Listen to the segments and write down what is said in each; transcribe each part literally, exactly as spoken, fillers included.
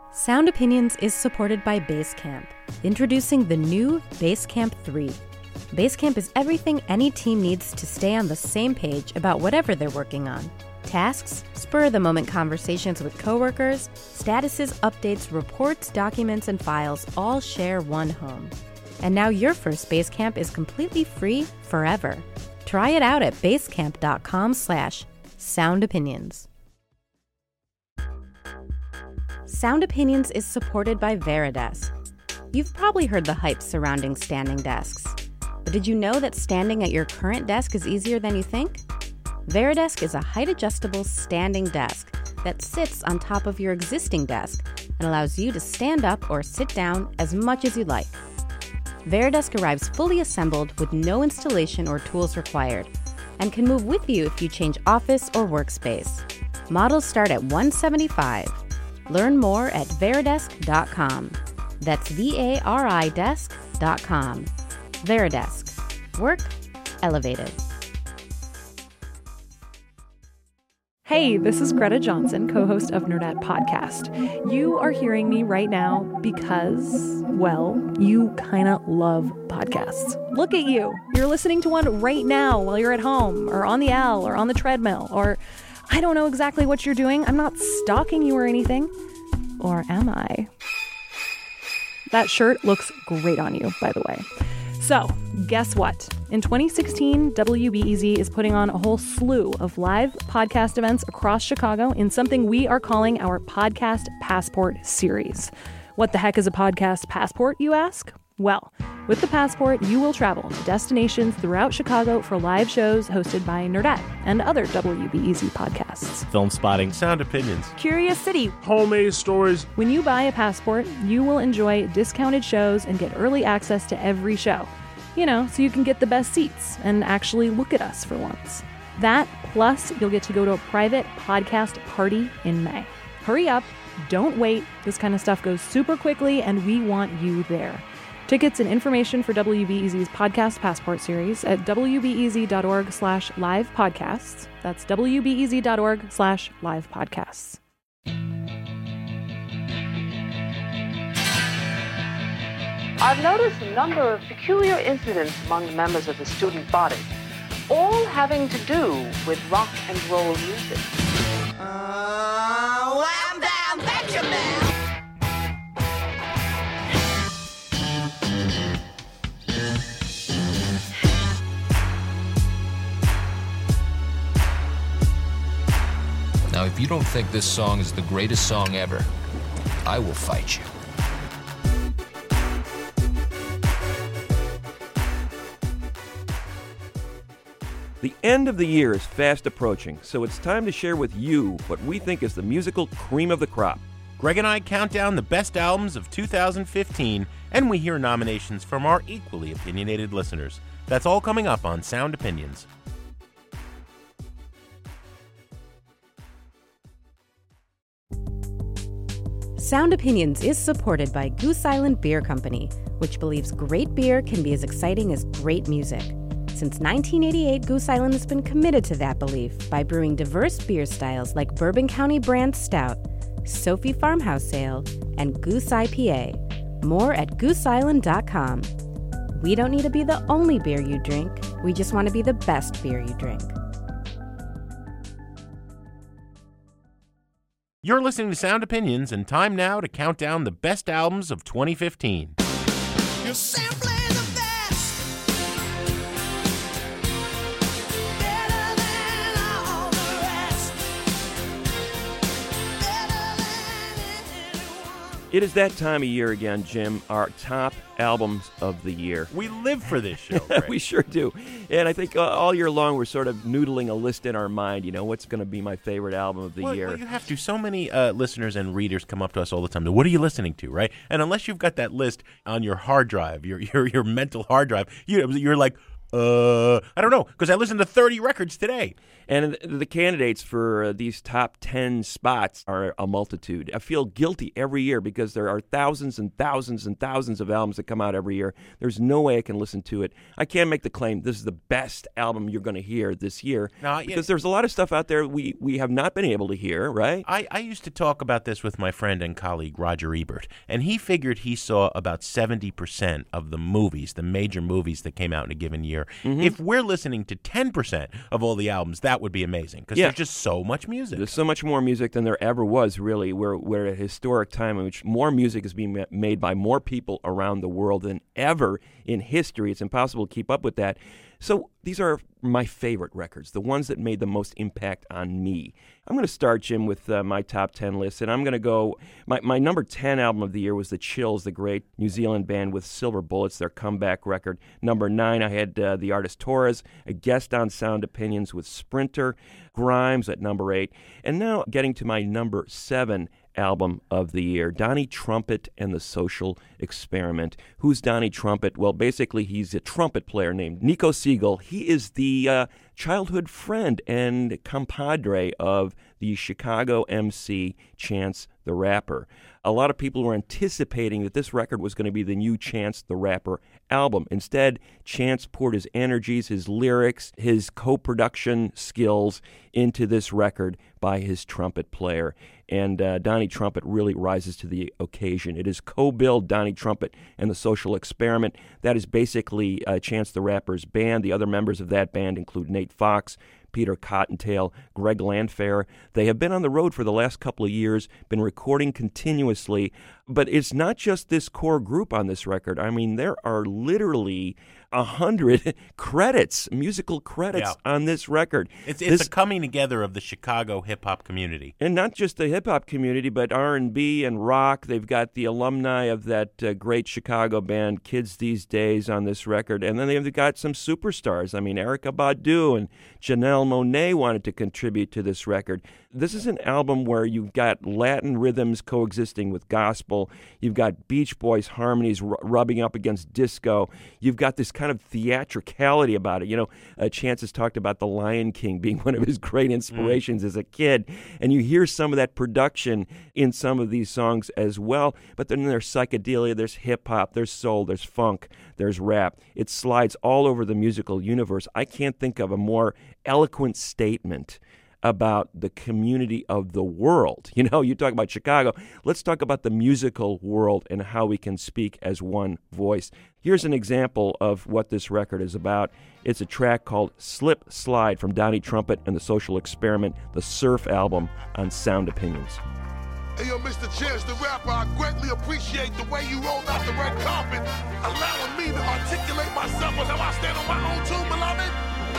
Sound Opinions is supported by Basecamp, introducing the new Basecamp three. Basecamp is everything any team needs to stay on the same page about whatever they're working on. Tasks, spur-of-the-moment conversations with coworkers, statuses, updates, reports, documents, and files all share one home. And now your first Basecamp is completely free forever. Try it out at basecamp.com slash soundopinions. Sound Opinions is supported by Varidesk. You've probably heard the hype surrounding standing desks. But did you know that standing at your current desk is easier than you think? Varidesk is a height-adjustable standing desk that sits on top of your existing desk and allows you to stand up or sit down as much as you like. Varidesk arrives fully assembled with no installation or tools required and can move with you if you change office or workspace. Models start at one hundred seventy-five dollars. Learn more at varidesk dot com. That's V A R I desk dot com. Varidesk. Work elevated. Hey, this is Greta Johnson, co-host of Nerdette Podcast. You are hearing me right now because, well, you kind of love podcasts. Look at you. You're listening to one right now while you're at home or on the L or on the treadmill, or I don't know exactly what you're doing. I'm not stalking you or anything. Or am I? That shirt looks great on you, by the way. So, guess what? In twenty sixteen, W B E Z is putting on a whole slew of live podcast events across Chicago in something we are calling our Podcast Passport series. What the heck is a podcast passport, you ask? Well, with the Passport, you will travel to destinations throughout Chicago for live shows hosted by Nerdette and other W B E Z podcasts. Film Spotting, Sound Opinions, Curious City, Homemade Stories. When you buy a Passport, you will enjoy discounted shows and get early access to every show. You know, so you can get the best seats and actually look at us for once. That, plus you'll get to go to a private podcast party in May. Hurry up, don't wait. This kind of stuff goes super quickly and we want you there. Tickets and information for W B E Z's Podcast Passport series at wbez.org slash live podcasts. That's wbez.org slash live podcasts. I've noticed a number of peculiar incidents among the members of the student body, all having to do with rock and roll music. Uh, wham, bam, Benjamin! Now, if you don't think this song is the greatest song ever, I will fight you. The end of the year is fast approaching, so it's time to share with you what we think is the musical cream of the crop. Greg and I count down the best albums of two thousand fifteen, and we hear nominations from our equally opinionated listeners. That's all coming up on Sound Opinions. Sound Opinions is supported by Goose Island Beer Company, which believes great beer can be as exciting as great music. Since nineteen eighty-eight, Goose Island has been committed to that belief by brewing diverse beer styles like Bourbon County Brand Stout, Sophie Farmhouse Ale, and Goose I P A. More at goose island dot com. We don't need to be the only beer you drink. We just want to be the best beer you drink. You're listening to Sound Opinions, and time now to count down the best albums of twenty fifteen. You're simply the best. Better than all the rest. Better than anyone. It is that time of year again, Jim, our top albums of the year. We live for this show, Greg. We sure do. And I think uh, all year long we're sort of noodling a list in our mind, you know, what's going to be my favorite album of the well, year. Well, you have to. So many uh, listeners and readers come up to us all the time. What are you listening to, right? And unless you've got that list on your hard drive, your your, your mental hard drive, you, you're like, uh, I don't know, because I listened to thirty records today. And the candidates for uh, these top ten spots are a multitude. I feel guilty every year because there are thousands and thousands and thousands of albums that come out every year. There's no way I can listen to it. I can't make the claim this is the best album you're going to hear this year No, because yeah. there's a lot of stuff out there we, we have not been able to hear, right? I, I used to talk about this with my friend and colleague Roger Ebert, and he figured he saw about seventy percent of the movies, the major movies that came out in a given year. Mm-hmm. If we're listening to ten percent of all the albums, that would be amazing because Yeah. there's just so much music. There's so much more music than there ever was, really. We're, we're at a historic time in which more music is being ma- made by more people around the world than ever in history. It's impossible to keep up with that. So these are my favorite records, the ones that made the most impact on me. I'm going to start, Jim, with uh, my top ten list, and I'm going to go, my, my number ten album of the year was The Chills, the great New Zealand band with Silver Bullets, their comeback record. Number nine, I had uh, the artist Torres, a guest on Sound Opinions with Sprinter, Grimes at number eight. And now getting to my number seven album of the year, Donnie Trumpet and the Social Experiment. Who's Donnie Trumpet? Well, basically, he's a trumpet player named Nico Siegel. He is the uh, childhood friend and compadre of the Chicago M C Chance the Rapper. A lot of people were anticipating that this record was going to be the new Chance the Rapper album. Instead, Chance poured his energies, his lyrics, his co-production skills into this record by his trumpet player. And uh, Donnie Trumpet really rises to the occasion. It is co-billed Donnie Trumpet and the Social Experiment. That is basically uh, Chance the Rapper's band. The other members of that band include Nate Fox, Peter Cottontail, Greg Landfair. They have been on the road for the last couple of years, been recording continuously. But it's not just this core group on this record. I mean, there are literally a hundred credits, musical credits Yeah. on this record. It's it's This- a coming together of the Chicago hip-hop community. And not just the hip-hop community, but R and B and rock. They've got the alumni of that uh, great Chicago band, Kids These Days, on this record. And then they've got some superstars. I mean, Erykah Badu and Janelle Monáe wanted to contribute to this record. This is an album where you've got Latin rhythms coexisting with gospel. You've got Beach Boys harmonies r- rubbing up against disco. You've got this kind of theatricality about it. You know, uh, Chance has talked about The Lion King being one of his great inspirations mm. as a kid. And you hear some of that production in some of these songs as well. But then there's psychedelia, there's hip-hop, there's soul, there's funk, there's rap. It slides all over the musical universe. I can't think of a more eloquent statement about the community of the world. You know, you talk about Chicago. Let's talk about the musical world and how we can speak as one voice. Here's an example of what this record is about. It's a track called Slip Slide from Donnie Trumpet and the Social Experiment, the Surf album on Sound Opinions. Hey, yo, Mister Chance the Rapper, I greatly appreciate the way you rolled out the red carpet, allowing me to articulate myself on how I stand on my own too, beloved.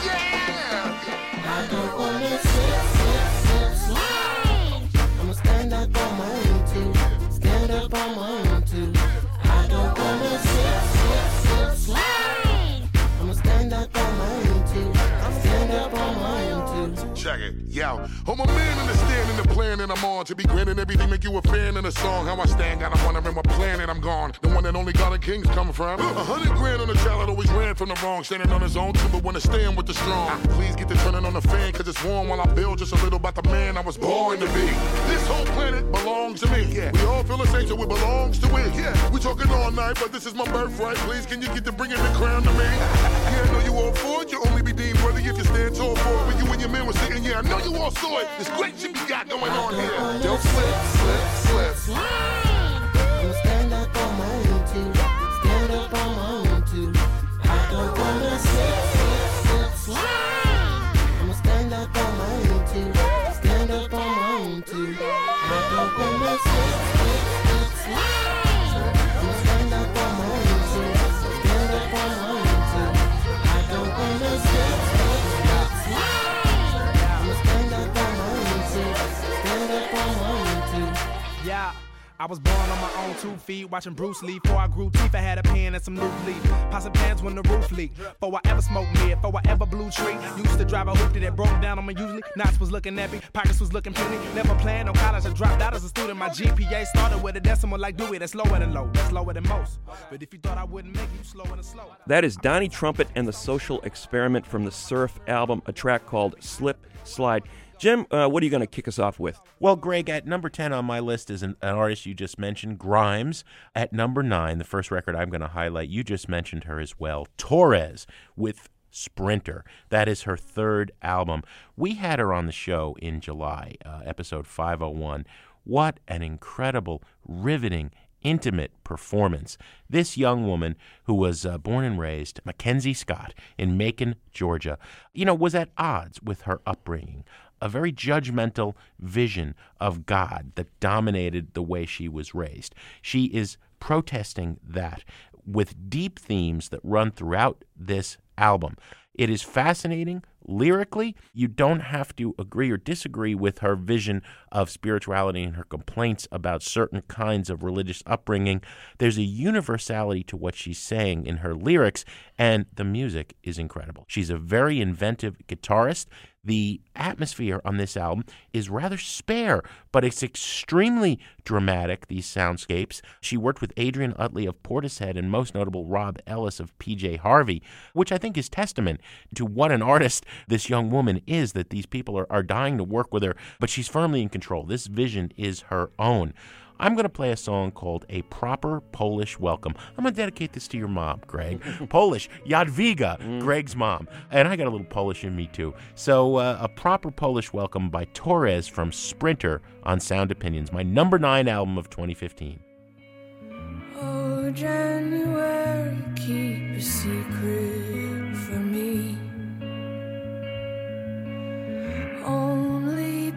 Yeah! I don't wanna slip, slip, slip, slide. I'ma stand up on my own too. Stand up on my own too. I don't wanna slip, slip, slip, slide. I'ma stand up on my own too. Stand up on my own too. Check it, yo. I'm a man understanding the plan that I'm on. To be granted everything, make you a fan of the song. How I stand, got a wondering what planet I'm gone. The one that only God and Kings come from. A hundred grand on a child that always ran from the wrong. Standing on his own too, but wanna stand with the strong. Please get the turning on the fan, cause it's warm while I build just a little about the man I was born to be. This whole planet belongs to me. Yeah. We all feel the same, so it belongs to it. Yeah. We talking all night, but this is my birthright. Please, can you get to bringing the crown to me? Yeah, I know you all for it. You only be deemed worthy if you stand tall for it. When you and your men were sitting, yeah, I know you all saw it. This great shit we got going on here. Don't slip, slip, slip. Slide. I'ma stand up on my own too. Stand up on my own too. I don't wanna slip, slip, slip, slide. I'ma stand up on my own too. Stand up on my own too. I don't wanna slip, slip, slip, slide. I'ma stand up on my own too. Stand up on my own too. I don't wanna slip, slip, slip, slide. I'ma stand up on my own too. Stand up on my own too. Yeah, I was born on my own two feet, watching Bruce Lee. Before I grew teeth, I had a pen and some loose leaf. Possum pants when the roof leaked. Before I ever smoked mid, before I ever blew tree. Used to drive a hoopty that broke down on me usually. Knots was looking at me, pockets was looking puny. Never planned on college, I dropped out as a student. My G P A started with a decimal like Dewey. That's lower than low, that's lower than most. But if you thought I wouldn't make it, you slower than slow. That is Donnie Trumpet and the Social Experiment from the Surf album, a track called Slip Slide. Jim, uh, what are you going to kick us off with? Well, Greg, at number ten on my list is an, an artist you just mentioned, Grimes. At number nine, the first record I'm going to highlight, you just mentioned her as well, Torres with Sprinter. That is her third album. We had her on the show in July, uh, episode five oh one. What an incredible, riveting, intimate performance. This young woman, who was uh, born and raised, Mackenzie Scott, in Macon, Georgia, you know, was at odds with her upbringing. A very judgmental vision of God that dominated the way she was raised. She is protesting that with deep themes that run throughout this album. It is fascinating. Lyrically, you don't have to agree or disagree with her vision of spirituality and her complaints about certain kinds of religious upbringing. There's a universality to what she's saying in her lyrics, and the music is incredible. She's a very inventive guitarist. The atmosphere on this album is rather spare, but it's extremely dramatic, these soundscapes. She worked with Adrian Utley of Portishead and most notable Rob Ellis of P J Harvey, which I think is testament to what an artist this young woman is, that these people are, are dying to work with her, but she's firmly in control. This vision is her own. I'm going to play a song called A Proper Polish Welcome. I'm going to dedicate this to your mom, Greg. Polish, Jadwiga, mm. Greg's mom. And I got a little Polish in me, too. So uh, A Proper Polish Welcome by Torres from Sprinter on Sound Opinions, my number nine album of twenty fifteen. Oh, January, keep a secret from me. Only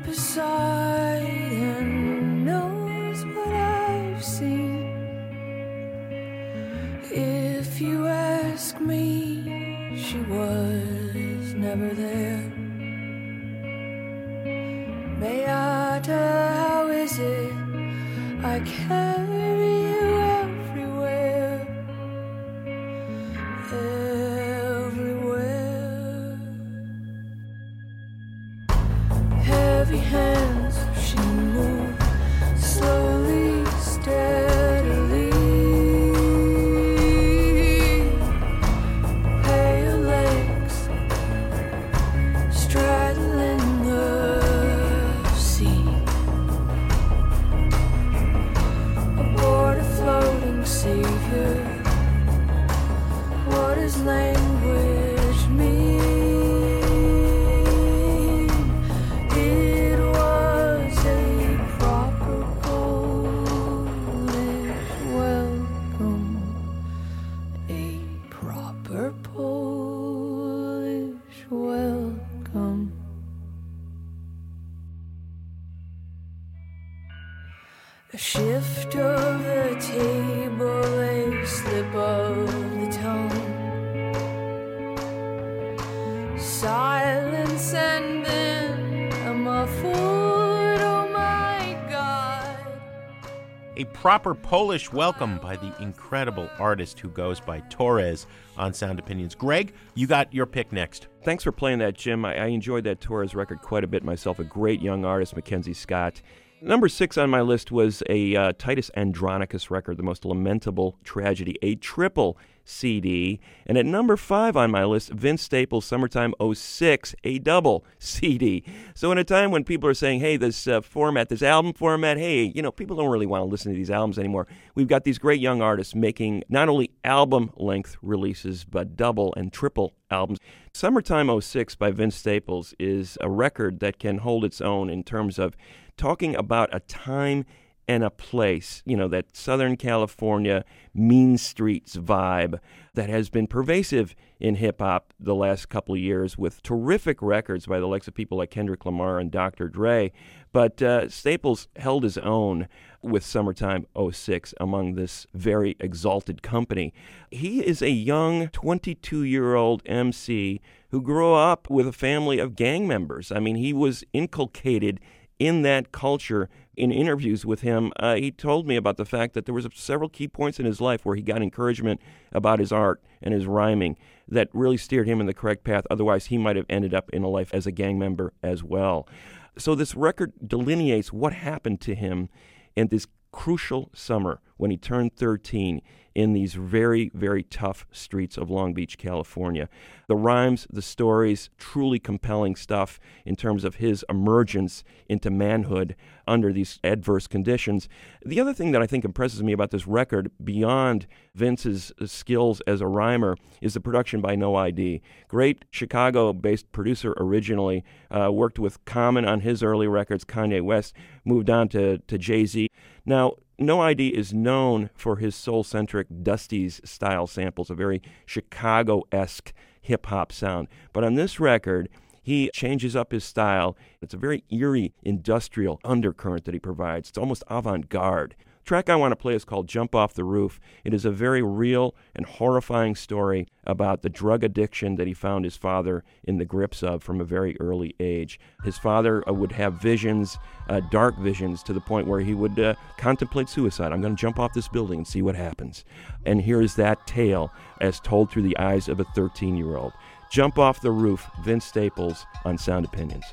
Poseidon knows what I've seen. If you ask me, she was never there. Beata, how is it I carry you everywhere, everywhere. Heavy hands, she moved slowly, steadily. Pale legs straddling the sea. Aboard a floating savior. What does language mean? It was a proper Polish welcome. A proper Polish welcome. A shift of the table, a slip of the tongue. Silence and then a muffled, oh my God. A Proper Polish Welcome by the incredible artist who goes by Torres on Sound Opinions. Greg, you got your pick next. Thanks for playing that, Jim. I, I enjoyed that Torres record quite a bit myself. A great young artist, Mackenzie Scott. Number six on my list was a uh, Titus Andronicus record, The Most Lamentable Tragedy, a triple C D. And at number five on my list, Vince Staples' Summertime oh six, a double C D. So in a time when people are saying, hey, this uh, format, this album format, hey, you know, people don't really want to listen to these albums anymore. We've got these great young artists making not only album-length releases, but double and triple albums. Summertime oh six by Vince Staples is a record that can hold its own in terms of talking about a time and a place, you know, that Southern California mean streets vibe that has been pervasive in hip-hop the last couple of years with terrific records by the likes of people like Kendrick Lamar and Doctor Dre. But uh, Staples held his own with Summertime oh six among this very exalted company. He is a young twenty-two-year-old M C who grew up with a family of gang members. I mean, he was inculcated in that culture, in interviews with him, uh, he told me about the fact that there was several key points in his life where he got encouragement about his art and his rhyming that really steered him in the correct path. Otherwise, he might have ended up in a life as a gang member as well. So this record delineates what happened to him in this crucial summer when he turned thirteen in these very, very tough streets of Long Beach, California. The rhymes, the stories, truly compelling stuff in terms of his emergence into manhood under these adverse conditions. The other thing that I think impresses me about this record, beyond Vince's skills as a rhymer, is the production by No I D. Great Chicago-based producer originally, uh, worked with Common on his early records, Kanye West, moved on to, to Jay-Z. Now, No I D is known for his soul-centric Dusties-style samples, a very Chicago-esque hip-hop sound. But on this record, he changes up his style. It's a very eerie, industrial undercurrent that he provides. It's almost avant-garde. The track I want to play is called Jump Off the Roof. It is a very real and horrifying story about the drug addiction that he found his father in the grips of from a very early age. His father uh, would have visions, uh, dark visions, to the point where he would uh, contemplate suicide. I'm going to jump off this building and see what happens. And here is that tale as told through the eyes of a thirteen-year-old. Jump Off the Roof, Vince Staples on Sound Opinions.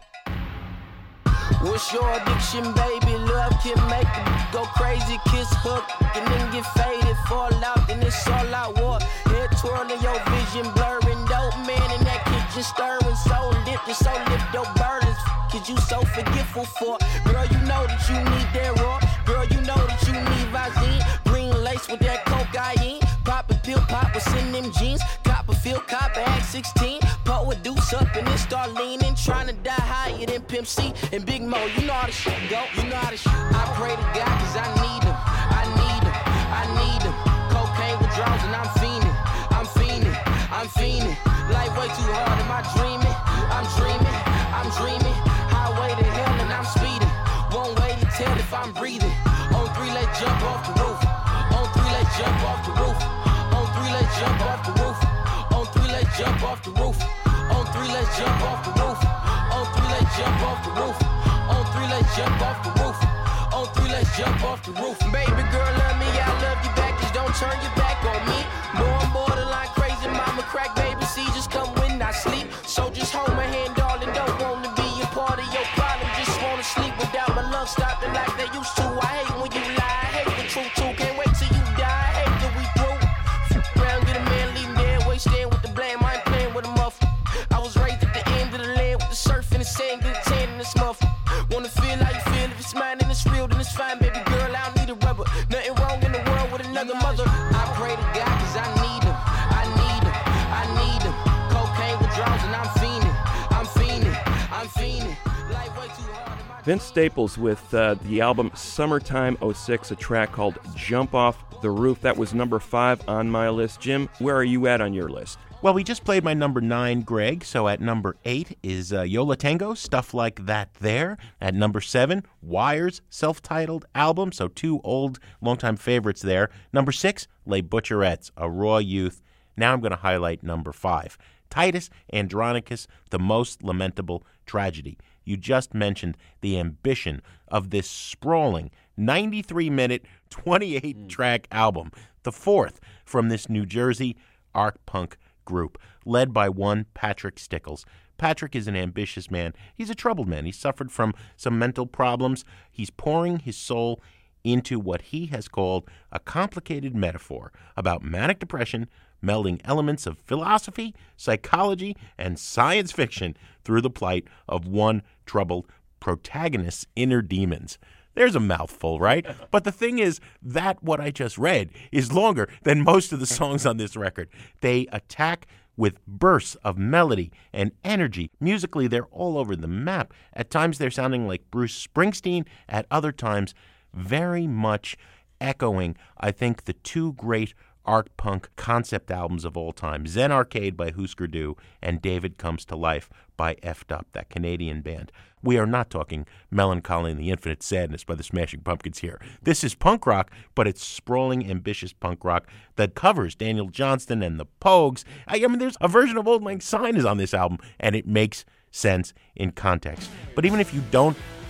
What's your addiction, baby? Love can make it go crazy, kiss, hook, and then get faded, fall out, then it's all out war. Head twirling, your vision blurring, dope man in that kitchen stirring, so lit, just so lift your burdens. Cause you so forgetful for, girl, you know that you need that raw, girl, you know that you need Visine, green lace with that cocaine, pop a pill, pop what's in them jeans, Copperfield, copper at sixteen, put with deuce up and then start leaning, trying to die higher than Pimp C and Big Mo, you know how the shit go, you know how the shit. I pray to God cause I need him, I need him, I need him, cocaine withdrawals and I'm fiending, I'm fiending, I'm fiending, life way too hard, am I dreaming, I'm dreaming, I'm dreaming, highway to hell and I'm speeding, one way to tell if I'm breathing, on three let's jump off the roof, on three let's jump off the roof, on three let's jump off the roof, on three let's jump off the roof, on three let's jump off the roof, on three let's jump off the roof, on three let's jump off the roof, on three let's jump off the roof. Baby girl, love me, I love you back, just don't turn your back on me. More I'm borderline crazy, mama crack, baby, see, just come when I sleep. So just hold my hand, darling, don't want to be a part of your problem, just want to sleep without my lungs stopping like they used to. I hate when you lie, I hate the truth too, can't wait till you die, I hate till we through. Round, get a man, leave him dead, weight stand with the blame, I ain't playing with a muff. I was raised at the end of the land with the surf and the sand, get a tan in this muff. Wanna feel how you feel, if it's mine and it's real, then it's fine, baby girl, I don't need a rubber. Nothing wrong in the world with another mother. I pray to God cause I need him, I need him, I need him. Cocaine withdrawals and I'm fiending, I'm fiending, I'm fiending. Life way too hard. Vince Staples with uh, the album Summertime oh six, a track called Jump Off the Roof. That was number five on my list. Jim, where are you at on your list? Well, we just played my number nine, Greg, so at number eight is uh, Yo La Tengo, Stuff Like That There. At number seven, Wire's self-titled album, so two old, longtime favorites there. Number six, Les Butcherettes, A Raw Youth. Now I'm going to highlight number five, Titus Andronicus, The Most Lamentable Tragedy. You just mentioned the ambition of this sprawling ninety-three minute, twenty-eight track album, the fourth from this New Jersey art punk group, led by one Patrick Stickles. Patrick is an ambitious man. He's a troubled man. He's suffered from some mental problems. He's pouring his soul into what he has called a complicated metaphor about manic depression, melding elements of philosophy, psychology, and science fiction through the plight of one troubled protagonist's inner demons. There's a mouthful, right? But the thing is that what I just read is longer than most of the songs on this record. They attack with bursts of melody and energy. Musically, they're all over the map. At times, they're sounding like Bruce Springsteen. At other times, very much echoing, I think, the two great art punk concept albums of all time, Zen Arcade by Husker Du and David Comes to Life by F'd Up, that Canadian band. We are not talking Melancholy and the Infinite Sadness by the Smashing Pumpkins here. This is punk rock, but it's sprawling, ambitious punk rock that covers Daniel Johnston and the Pogues. I, I mean, there's a version of Old Lang Syne is on this album, and it makes sense in context. But even if you don't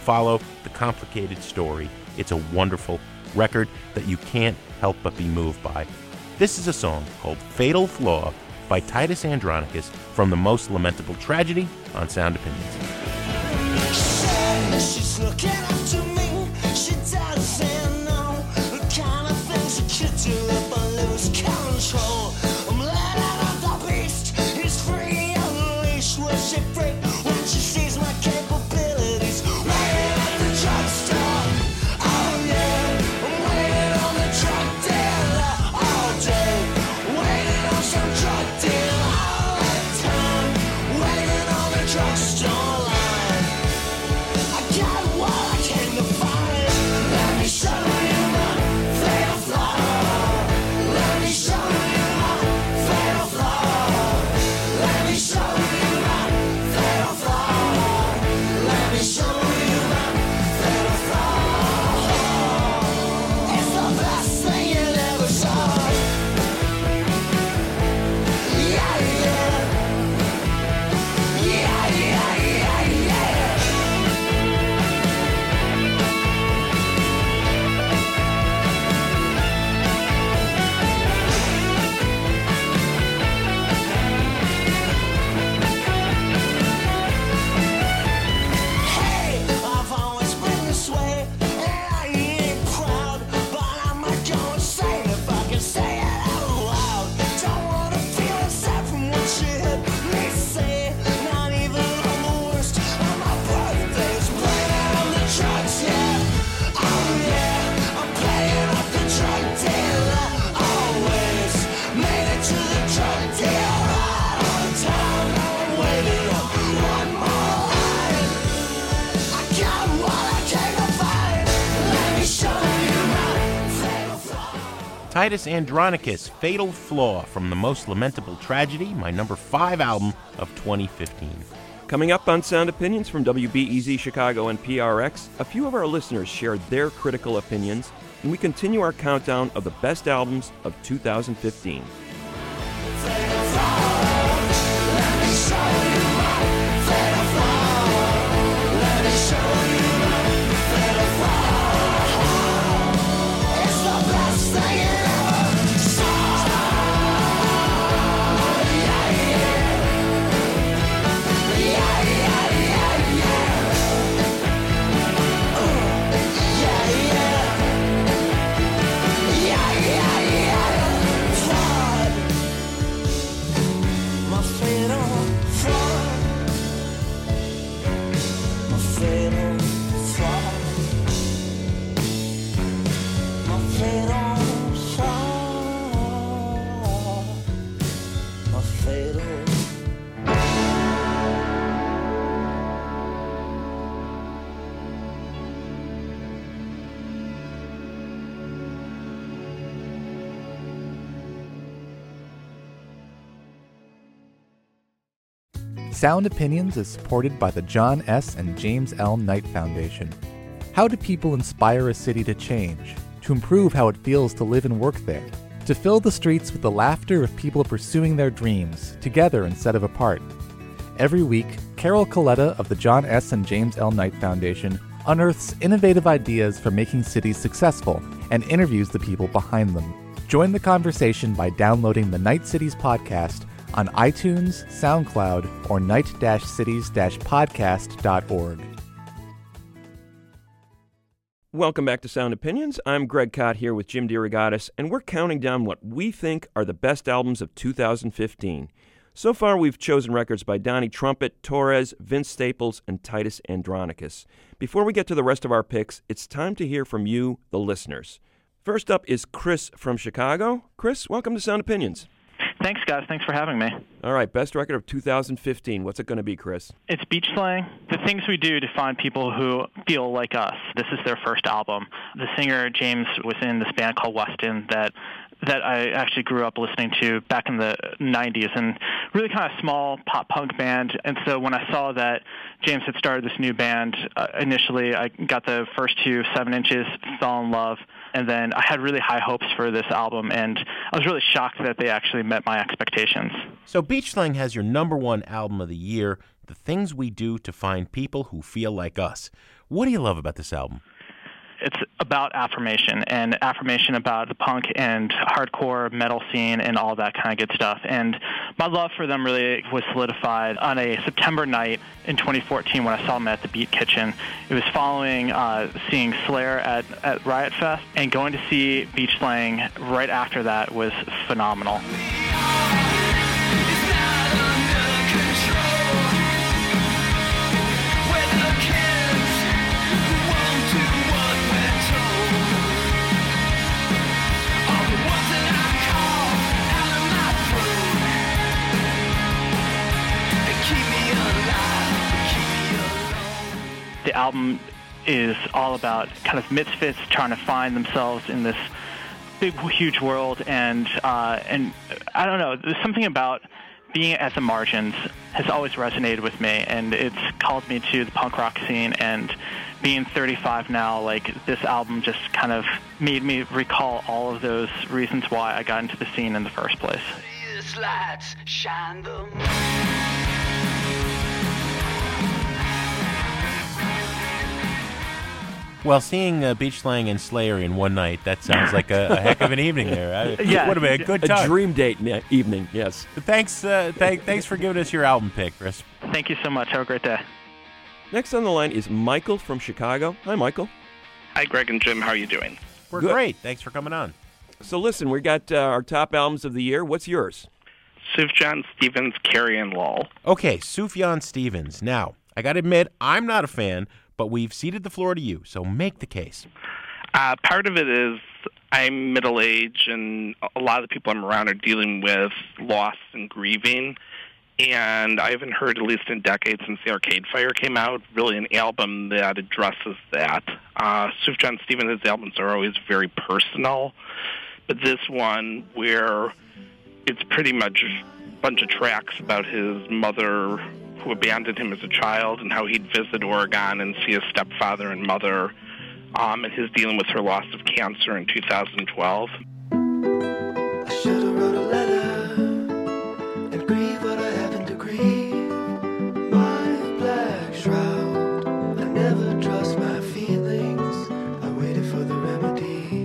follow the complicated story. It's a wonderful record that you can't help but be moved by. This is a song called Fatal Flaw by Titus Andronicus from The Most Lamentable Tragedy on Sound Opinions. She's looking up to me. She doesn't know the kind of things a kid do if I lose control. I'm let out of the beast. He's free on the leash. Will she freak when she sees my capabilities? Waiting at the drugstore. Oh yeah, I'm waiting on the drug dealer all day. Waiting on some drug deal all the time. Waiting on the drugstore line. I got what I came to find. Let me show you my fatal flaw. Let me show you my fatal flaw. Let me show you my fatal flaw. Let me show you my fatal flaw. It's the best thing you ever saw. Yeah, yeah. Yeah, yeah, yeah, yeah. Hey, I've always been this way, and I ain't proud, but I might go insane if I can say it out loud. Don't wanna feel inside from what you heard me say, not even on the worst of my birthdays. Playing on the drugs, yeah, oh yeah, I'm playing up the drug dealer, always made it to the drug deal right on time. Now I'm waiting on one more line. I got what I came to find. Let me show you my fatal flaw. Titus Andronicus, Fatal Flaw from The Most Lamentable Tragedy, my number five album of twenty fifteen. Coming up on Sound Opinions from W B E Z Chicago and P R X, a few of our listeners shared their critical opinions, and we continue our countdown of the best albums of two thousand fifteen. It's the best thing you ever saw. Yeah, yeah. Yeah, yeah, yeah, yeah. Uh, yeah, yeah. Yeah, yeah, yeah. Flood. My fatal flood. My fatal flood. My fatal flaw. My fatal. Sound Opinions is supported by the John S. and James L. Knight Foundation. How do people inspire a city to change, to improve how it feels to live and work there, to fill the streets with the laughter of people pursuing their dreams, together instead of apart? Every week, Carol Coletta of the John S. and James L. Knight Foundation unearths innovative ideas for making cities successful and interviews the people behind them. Join the conversation by downloading the Night Cities podcast on iTunes, SoundCloud, or night cities podcast dot org. Welcome back to Sound Opinions. I'm Greg Cott here with Jim DeRogatis, and we're counting down what we think are the best albums of two thousand fifteen. So far, we've chosen records by Donnie Trumpet, Torres, Vince Staples, and Titus Andronicus. Before we get to the rest of our picks, it's time to hear from you, the listeners. First up is Chris from Chicago. Chris, welcome to Sound Opinions. Thanks, guys. Thanks for having me. All right, best record of two thousand fifteen. What's it going to be, Chris? It's beach slang. The things we do to find people who feel like us. This is their first album. The singer, James, was in this band called Weston that that I actually grew up listening to back in the nineties, and really kind of small pop punk band. And so when I saw that James had started this new band, uh, initially I got the first two, Seven Inches, fell in love, and then I had really high hopes for this album, and I was really shocked that they actually met my expectations. So Beach Slang has your number one album of the year. the things we do to find people who feel like us. What do you love about this album? It's about affirmation, and affirmation about the punk and hardcore metal scene and all that kind of good stuff. And my love for them really was solidified on a September night in twenty fourteen when I saw them at the Beat Kitchen. It was following uh, seeing Slayer at, at Riot Fest, and going to see Beach Slang right after that was phenomenal. The album is all about kind of misfits trying to find themselves in this big, huge world, and uh, and I don't know, there's something about being at the margins has always resonated with me, and it's called me to the punk rock scene. And being thirty-five now, like, this album just kind of made me recall all of those reasons why I got into the scene in the first place. These lights shine the Well, seeing uh, Beach Slang and Slayer in one night, that sounds like a, a heck of an evening there. I, yeah. Would have been a good time. A dream date ne- evening, yes. Thanks, uh, th- thanks for giving us your album pick, Chris. Thank you so much. Have a great day. Next on the line is Michael from Chicago. Hi, Michael. Hi, Greg and Jim. How are you doing? We're Good. great. Thanks for coming on. So listen, we got uh, our top albums of the year. What's yours? Sufjan Stevens, Carrion Lull. Okay, Sufjan Stevens. Now, I got to admit, I'm not a fan, but we've ceded the floor to you, so make the case. Uh, part of it is I'm middle-aged, and a lot of the people I'm around are dealing with loss and grieving, and I haven't heard, at least in decades since the Arcade Fire came out, really an album that addresses that. Uh, Sufjan Stevens' albums are always very personal, but this one, where it's pretty much a bunch of tracks about his mother who abandoned him as a child, and how he'd visit Oregon and see his stepfather and mother, um, and his dealing with her loss of cancer in two thousand twelve. I should have wrote a letter and grieve what I happened to grieve. My black shroud, I never trust my feelings. I waited for the remedy.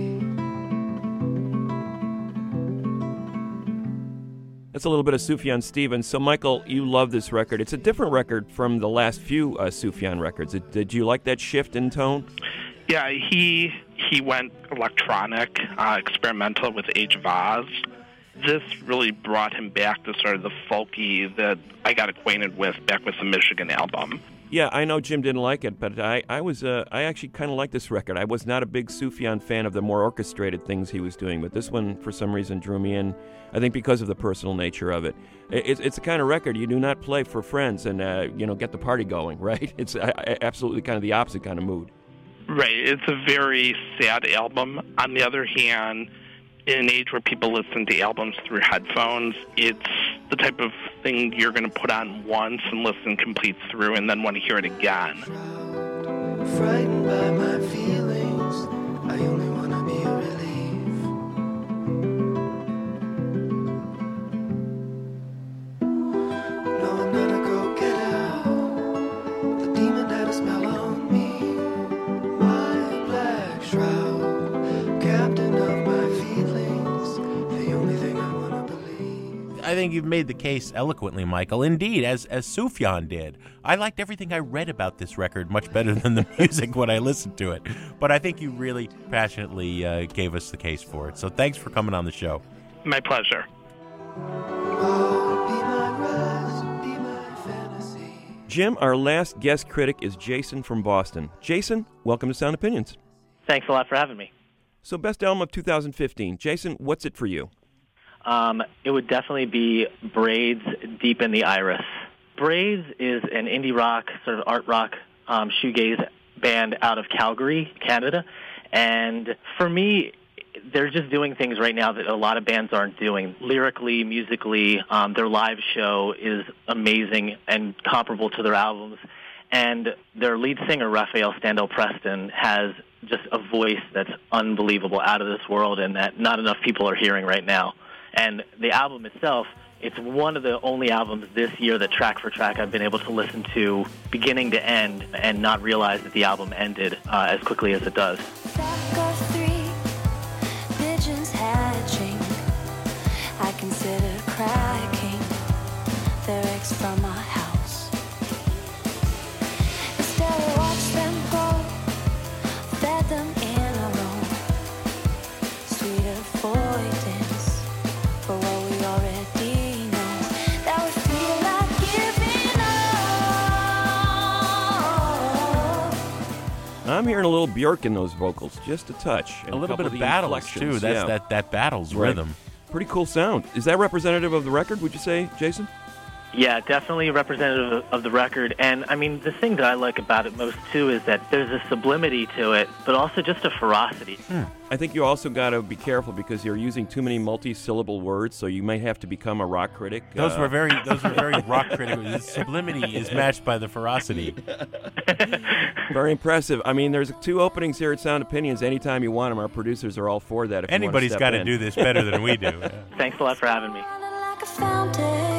That's a little bit of Sufjan Stevens. So, Michael, you love this record. It's a different record from the last few uh, Sufjan records. Did, did you like that shift in tone? Yeah, he he went electronic, uh, experimental with Age of Oz. This really brought him back to sort of the folky that I got acquainted with back with the Michigan album. Yeah, I know Jim didn't like it, but I, I was uh, I actually kind of liked this record. I was not a big Sufjan fan of the more orchestrated things he was doing, but this one, for some reason, drew me in, I think because of the personal nature of it. It's, it's the kind of record you do not play for friends and, uh, you know, get the party going, right? It's uh, absolutely kind of the opposite kind of mood. Right. It's a very sad album. On the other hand, in an age where people listen to albums through headphones, it's the type of thing you're going to put on once and listen complete through and then want to hear it again. Frightened by my feelings, I only want to be a relief. No, I'm not a go-getter. The demon had a spell on me. My black shroud, captain of my feelings, the only thing I want to believe. I think you've made the case eloquently, Michael. Indeed, as as Sufjan did. I liked everything I read about this record much better than the music when I listened to it. But I think you really passionately uh, gave us the case for it. So thanks for coming on the show. My pleasure. Jim, our last guest critic is Jason from Boston. Jason, welcome to Sound Opinions. Thanks a lot for having me. So, best album of two thousand fifteen. Jason, what's it for you? Um, it would definitely be Braids, Deep in the Iris. Braids is an indie rock, sort of art rock, um, shoegaze band out of Calgary, Canada. And for me, they're just doing things right now that a lot of bands aren't doing. Lyrically, musically, um, their live show is amazing and comparable to their albums. And their lead singer, Raphael Standell Preston, has just a voice that's unbelievable, out of this world, and that not enough people are hearing right now. And the album itself It's one of the only albums this year that track for track I've been able to listen to beginning to end and not realize that the album ended uh, as quickly as it does. Pigeons hatching, I consider cracking their eggs from my house. Instead I watch them grow, fed them in a row, sweet avoidance for what we already know. That we feel like giving up. I'm hearing a little Björk in those vocals, just a touch. And A little couple bit of the battles, inflections, too. That's yeah. that, that battles Right. rhythm. Pretty cool sound. Is that representative of the record, would you say, Jason? Yeah, definitely representative of the record. And, I mean, the thing that I like about it most, too, is that there's a sublimity to it, but also just a ferocity. Hmm. I think you also got to be careful because you're using too many multi-syllable words, so you might have to become a rock critic. Those uh, were very those were very rock critical. The sublimity is matched by the ferocity. Very impressive. I mean, there's two openings here at Sound Opinions. Anytime you want them, our producers are all for that. If Anybody's got to do this better than we do. Yeah. Thanks a lot for having me. Like a fountain.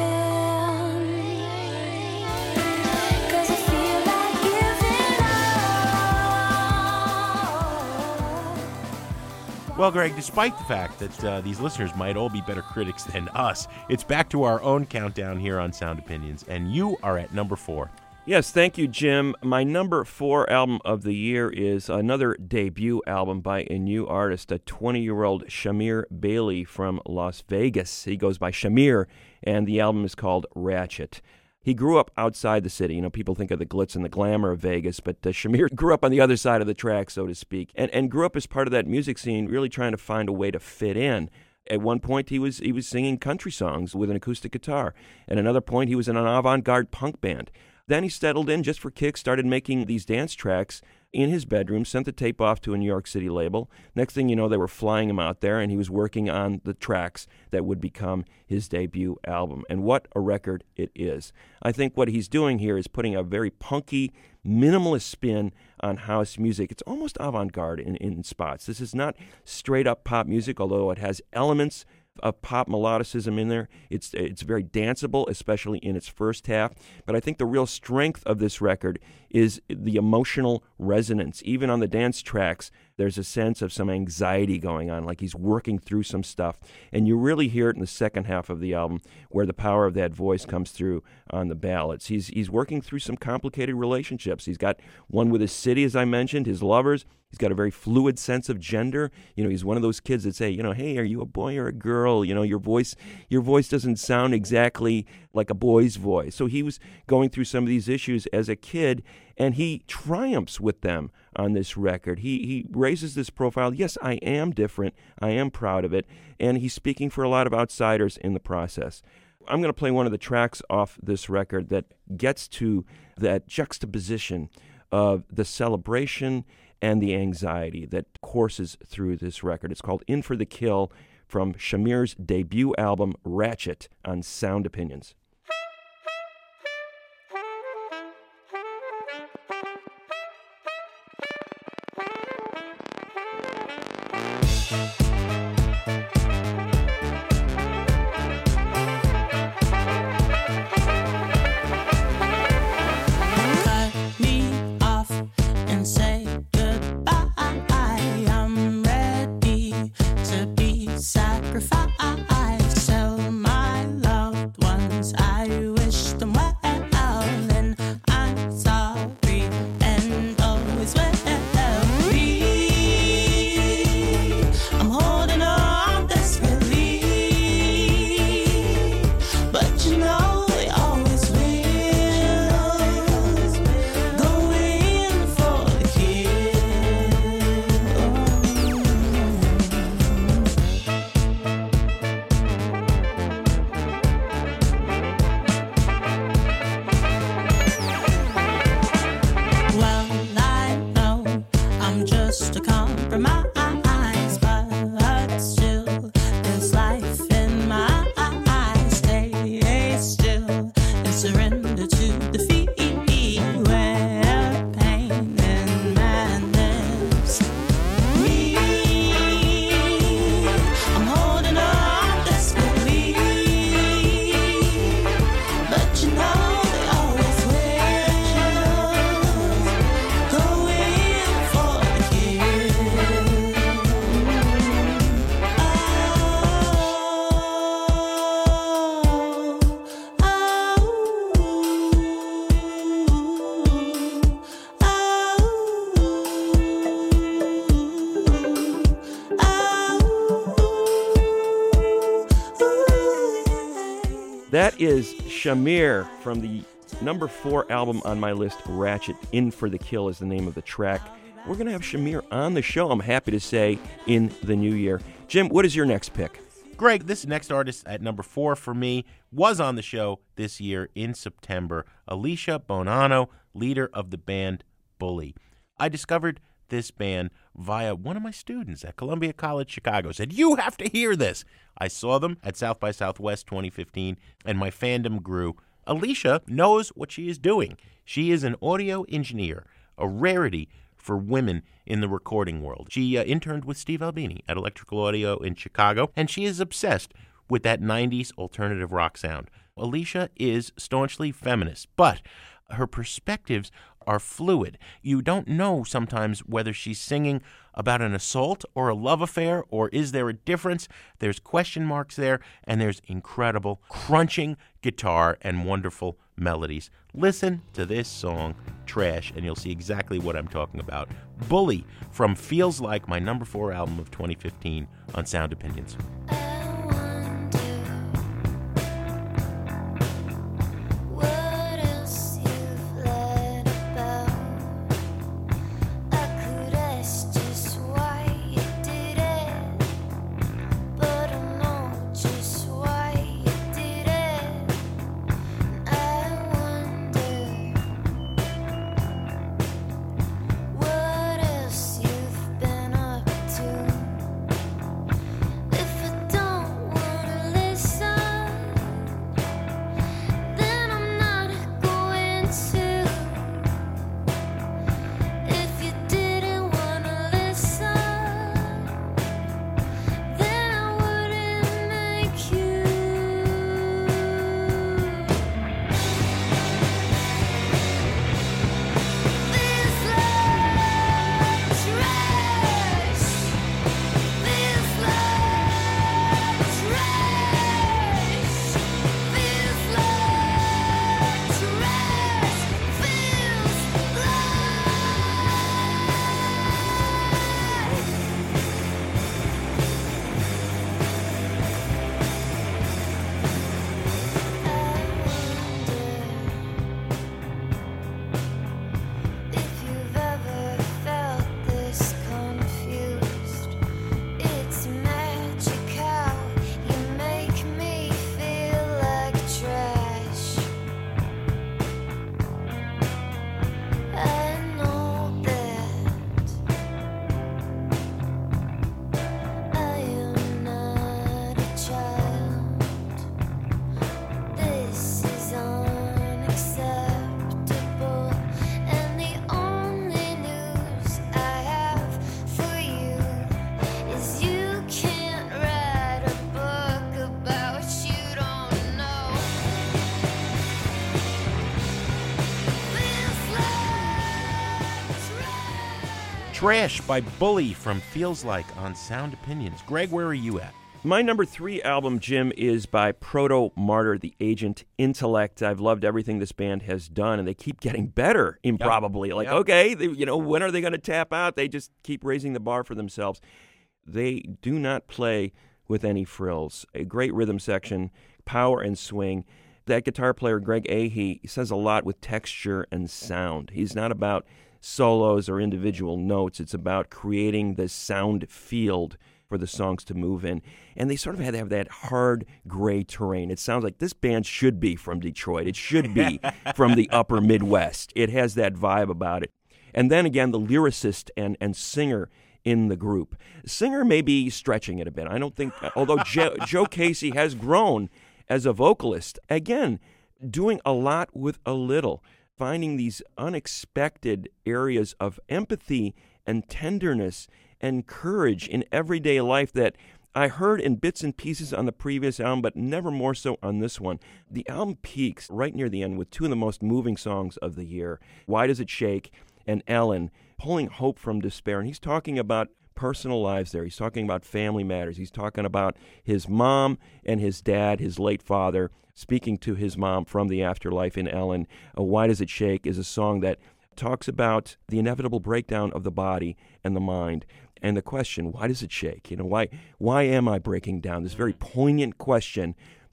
Well, Greg, despite the fact that uh, these listeners might all be better critics than us, it's back to our own countdown here on Sound Opinions, and you are at number four. Yes, thank you, Jim. My number four album of the year is another debut album by a new artist, a twenty-year-old Shamir Bailey from Las Vegas. He goes by Shamir, and the album is called Ratchet. He grew up outside the city. You know, people think of the glitz and the glamour of Vegas, but uh, Shamir grew up on the other side of the track, so to speak, and, and grew up as part of that music scene, really trying to find a way to fit in. At one point, he was he was singing country songs with an acoustic guitar. At another point, he was in an avant-garde punk band. Then he settled in just for kicks, started making these dance tracks in his bedroom, sent the tape off to a New York City label. Next thing you know, they were flying him out there, and he was working on the tracks that would become his debut album. And what a record it is. I think what he's doing here is putting a very punky, minimalist spin on house music. It's almost avant-garde in, in spots. This is not straight-up pop music, although it has elements of pop melodicism in there. It's it's very danceable, especially in its first half. But I think the real strength of this record is the emotional resonance. Even on the dance tracks, there's a sense of some anxiety going on, like he's working through some stuff. And you really hear it in the second half of the album, where the power of that voice comes through on the ballads. He's he's working through some complicated relationships. He's got one with his city, as I mentioned, his lovers. He's got a very fluid sense of gender. You know, he's one of those kids that say, you know, hey, are you a boy or a girl? You know, your voice, your voice doesn't sound exactly like a boy's voice. So he was going through some of these issues as a kid, and he triumphs with them on this record. He he raises this profile. Yes, I am different. I am proud of it. And he's speaking for a lot of outsiders in the process. I'm going to play one of the tracks off this record that gets to that juxtaposition of the celebration and the anxiety that courses through this record. It's called In for the Kill from Shamir's debut album, Ratchet, on Sound Opinions. Sacrifice, so my loved ones. That is Shamir from the number four album on my list, Ratchet. In for the Kill is the name of the track. We're going to have Shamir on the show, I'm happy to say, in the new year. Jim, what is your next pick? Greg, this next artist at number four for me was on the show this year in September. Alicia Bonanno, leader of the band Bully. I discovered this band via one of my students at Columbia College Chicago. Said, you have to hear this. I saw them at South by Southwest twenty fifteen, and my fandom grew. Alicia knows what she is doing. She is an audio engineer, a rarity for women in the recording world. She uh, interned with Steve Albini at Electrical Audio in Chicago, and she is obsessed with that nineties alternative rock sound. Alicia is staunchly feminist, but her perspectives are fluid. You don't know sometimes whether she's singing about an assault or a love affair, or is there a difference? There's question marks there, and there's incredible crunching guitar and wonderful melodies. Listen to this song, Trash, and you'll see exactly what I'm talking about. Bully from Feels Like, my number four album of twenty fifteen on Sound Opinions. Trash by Bully from Feels Like on Sound Opinions. Greg, where are you at? My number three album, Jim, is by Proto Martyr, the Agent Intellect. I've loved everything this band has done, and they keep getting better, improbably. Yep. Like, yep. okay, they, you know, when are they going to tap out? They just keep raising the bar for themselves. They do not play with any frills. A great rhythm section, power and swing. That guitar player, Greg Ahey, says a lot with texture and sound. He's not about solos or individual notes. It's about creating the sound field for the songs to move in. And they sort of had to have that hard gray terrain. It sounds like this band should be from Detroit. It should be from the upper Midwest. It has that vibe about it. And then again, the lyricist and, and singer in the group. Singer may be stretching it a bit. I don't think, although Joe, Joe Casey has grown as a vocalist, again, doing a lot with a little, finding these unexpected areas of empathy and tenderness and courage in everyday life that I heard in bits and pieces on the previous album, but never more so on this one. The album peaks right near the end with two of the most moving songs of the year, Why Does It Shake and Ellen, pulling hope from despair. And he's talking about personal lives there. He's talking about family matters. He's talking about his mom and his dad, his late father, speaking to his mom from the afterlife in Ellen. Uh, Why Does It Shake is a song that talks about the inevitable breakdown of the body and the mind. And the question, why does it shake? You know, why why am I breaking down? This very poignant question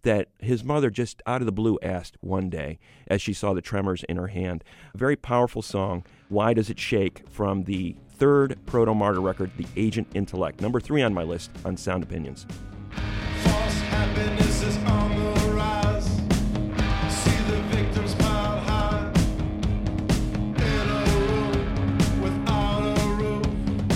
that his mother just out of the blue asked one day as she saw the tremors in her hand. A very powerful song, Why Does It Shake, from the third Proto-Martyr record, The Agent Intellect. Number three on my list on Sound Opinions. False happiness is on the rise. See the victims piled high in a room without a roof.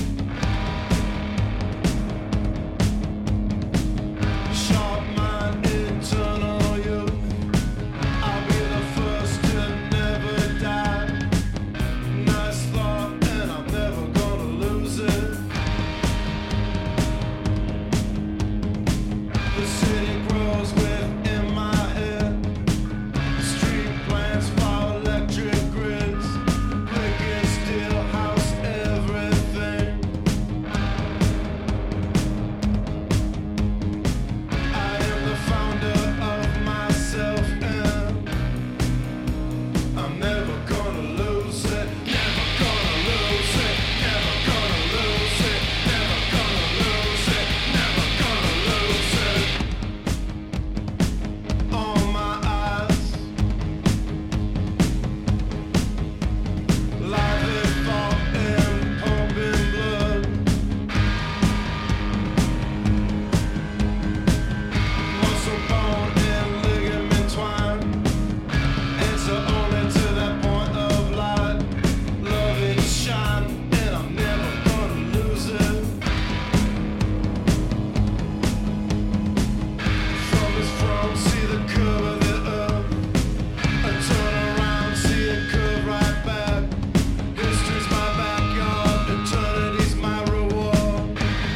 Sharp mind, eternal youth. I'll be the first to never die. Nice thought, and I'm never gonna lose it. The city grows within my head. Street plants follow electric grids. Brick and steel house everything. I am the founder of myself, and I'm never gonna lose it. Never gonna lose it. Never gonna lose it. Never gonna lose it. Never gonna lose it. On my eyes, lively thought and pumping blood. Muscle, bone, and ligament twine. Answer only to that point of light. Love it, shine, and I'm never gonna lose it. From his throne, see the curve of the earth. I turn around, see it curve right back. History's my backyard, eternity's my reward.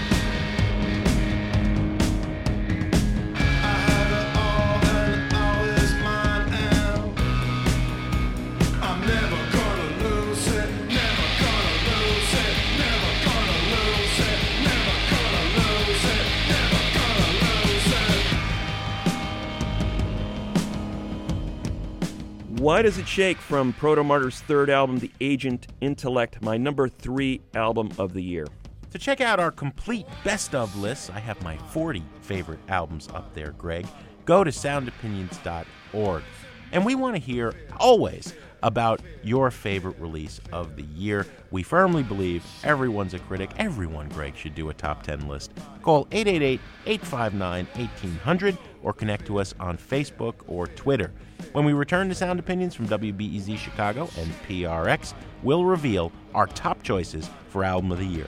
I have it all, and all is mine, and I'm never gonna lose it. Never gonna lose it. Never gonna lose it. Never gonna lose it. Never gonna lose it. Why Does It Shake, from Proto-Martyr's third album, The Agent Intellect, my number three album of the year. To check out our complete best of lists, I have my forty favorite albums up there, Greg. Go to sound opinions dot org. And we want to hear always about your favorite release of the year. We firmly believe everyone's a critic. Everyone, Greg, should do a top ten list. Call eight eight eight, eight five nine, one eight hundred or connect to us on Facebook or Twitter. When we return to Sound Opinions from W B E Z Chicago and P R X, we'll reveal our top choices for Album of the Year.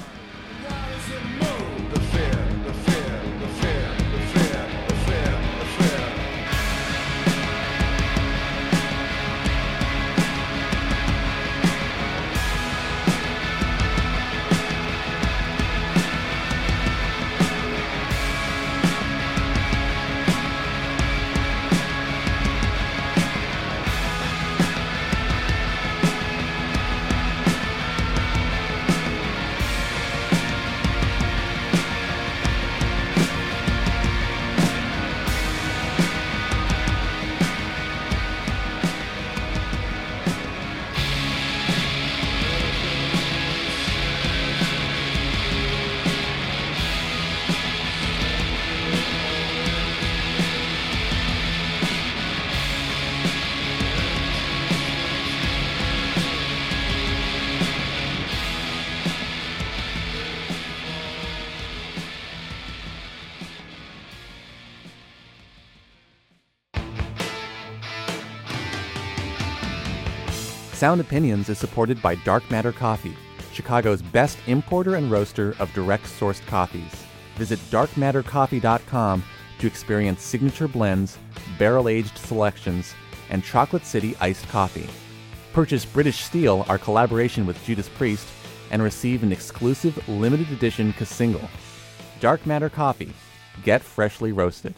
Sound Opinions is supported by Dark Matter Coffee, Chicago's best importer and roaster of direct-sourced coffees. Visit dark matter coffee dot com to experience signature blends, barrel-aged selections, and Chocolate City iced coffee. Purchase British Steel, our collaboration with Judas Priest, and receive an exclusive limited edition single. Dark Matter Coffee. Get freshly roasted.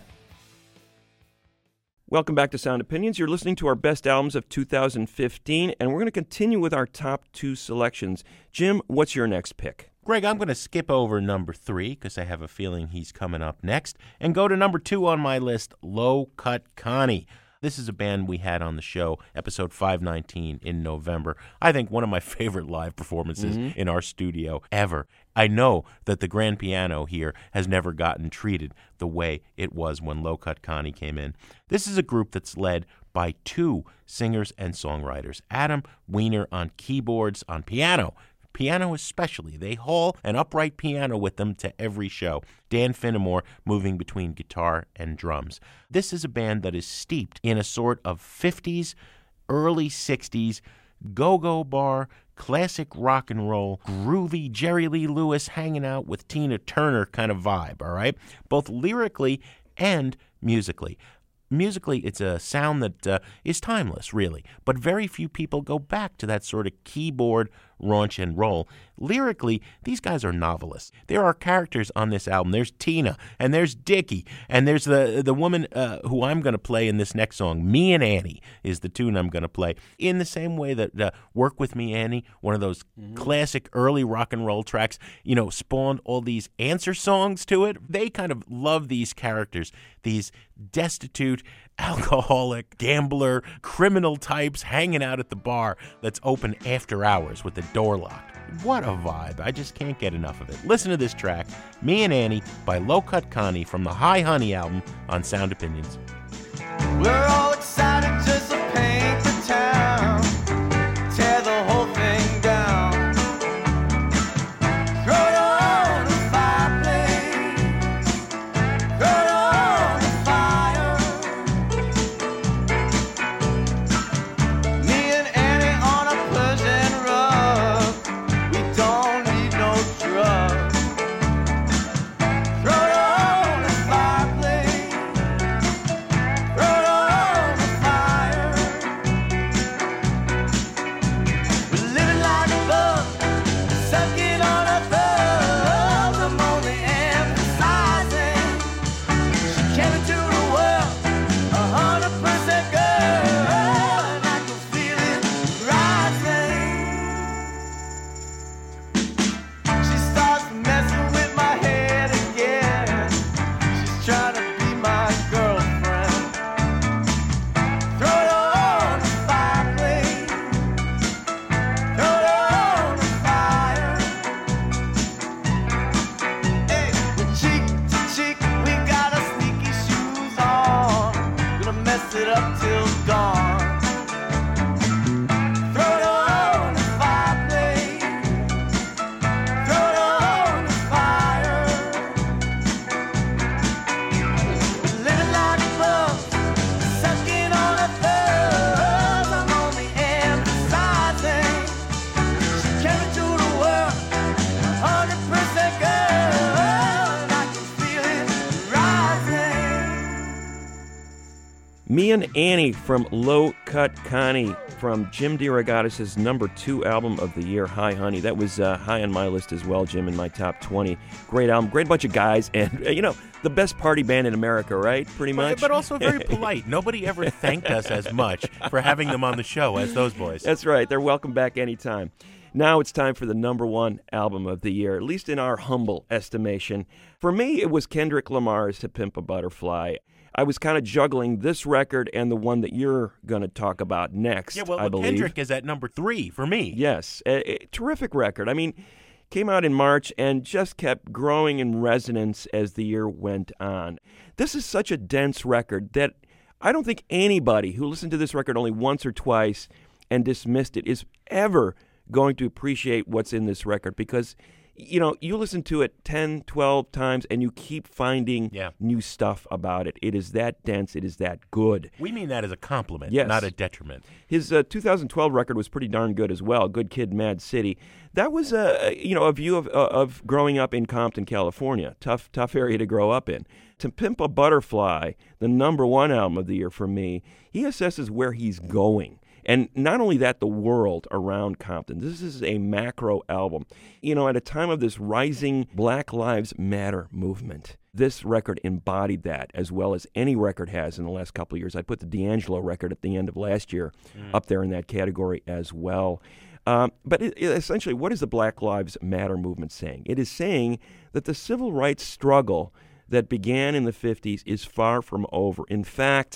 Welcome back to Sound Opinions. You're listening to our best albums of two thousand fifteen, and we're going to continue with our top two selections. Jim, what's your next pick? Greg, I'm going to skip over number three because I have a feeling he's coming up next, and go to number two on my list, Low Cut Connie. This is a band we had on the show, episode five nineteen in November. I think one of my favorite live performances Mhm. in our studio ever. I know that the grand piano here has never gotten treated the way it was when Low Cut Connie came in. This is a group that's led by two singers and songwriters, Adam Weiner on keyboards, on piano, piano especially. They haul an upright piano with them to every show. Dan Finnemore moving between guitar and drums. This is a band that is steeped in a sort of fifties, early sixties go-go bar, classic rock and roll, groovy Jerry Lee Lewis hanging out with Tina Turner kind of vibe, all right? Both lyrically and musically. Musically, it's a sound that uh, is timeless, really, but very few people go back to that sort of keyboard raunch and roll. Lyrically, these guys are novelists. There are characters on this album. There's Tina, and there's Dickie, and there's the the woman uh, who I'm going to play in this next song. Me and Annie is the tune I'm going to play. In the same way that uh, Work With Me, Annie, one of those mm-hmm. classic early rock and roll tracks, you know, spawned all these answer songs to it. They kind of love these characters, these destitute, alcoholic, gambler, criminal types hanging out at the bar that's open after hours with the door locked. What a vibe. I just can't get enough of it. Listen to this track, Me and Annie by Low Cut Connie from the Hi Honey album on Sound Opinions. We're all excited just to paint the town, tear the whole thing down. Throw it on the fireplace, throw it on the fire. Me and Annie on a Persian rug, we don't need no drugs. Throw it on the fireplace, throw it on the fire. We're living like a bug, sucking on our thumbs. I'm only emphasizing she came into the world a hundred percent girl, and I can feel it rising. She starts messing with my head again. She's trying to be my girlfriend. Throw it on the fireplace, throw it on the fire. Hey, we're cheek to cheek, we got our sneaky shoes on. Gonna mess it up till dawn. Throw it on the fireplace, throw it on the fire. Living like a bug, sucking on her thumbs. I'm only emphasizing she came into the world a hundred percent girl, and I can feel it rising. Me and Annie from Low Cut Connie from Jim DeRogatis' number two album of the year, Hi Honey. That was uh, high on my list as well, Jim, in my top twenty. Great album, great bunch of guys, and, uh, you know, the best party band in America, right? Pretty much. But also very polite. Nobody ever thanked us as much for having them on the show as those boys. That's right. They're welcome back anytime. Now it's time for the number one album of the year, at least in our humble estimation. For me, it was Kendrick Lamar's To Pimp a Butterfly. I was kind of juggling this record and the one that you're going to talk about next, Yeah, well, I believe. Kendrick is at number three for me. Yes, a, a terrific record. I mean, came out in March and just kept growing in resonance as the year went on. This is such a dense record that I don't think anybody who listened to this record only once or twice and dismissed it is ever going to appreciate what's in this record, because you know, you listen to it ten, twelve times and you keep finding Yeah. new stuff about it. It is that dense. It is that good. We mean that as a compliment, Yes. not a detriment. His uh, two thousand twelve record was pretty darn good as well. Good Kid, Mad City. That was a you know a view of uh, of growing up in Compton, California. Tough tough area to grow up in. To Pimp a Butterfly, the number one album of the year for me, he assesses where he's going. And not only that, the world around Compton. This is a macro album. You know, at a time of this rising Black Lives Matter movement, this record embodied that as well as any record has in the last couple of years. I put the D'Angelo record at the end of last year Mm. up there in that category as well. Um, but it, it, essentially, what is the Black Lives Matter movement saying? It is saying that the civil rights struggle that began in the fifties is far from over. In fact,